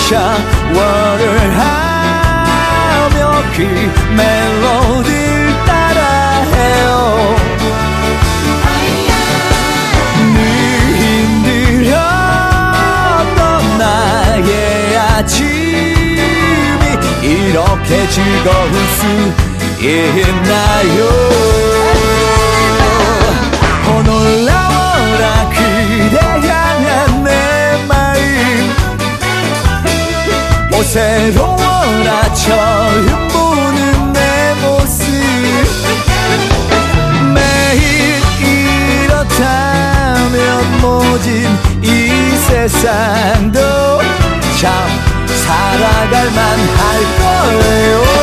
샤워를 하며 그 멜로디를 따라해요. 늘 힘들었던 나의 아침이 이렇게 즐거울 수 있나요? 놀라워라 그대 향한 내 마음, 새로워라 처음 보는 내 모습. 매일 이렇다면 모진 이 세상도 참 살아갈 만할 거예요.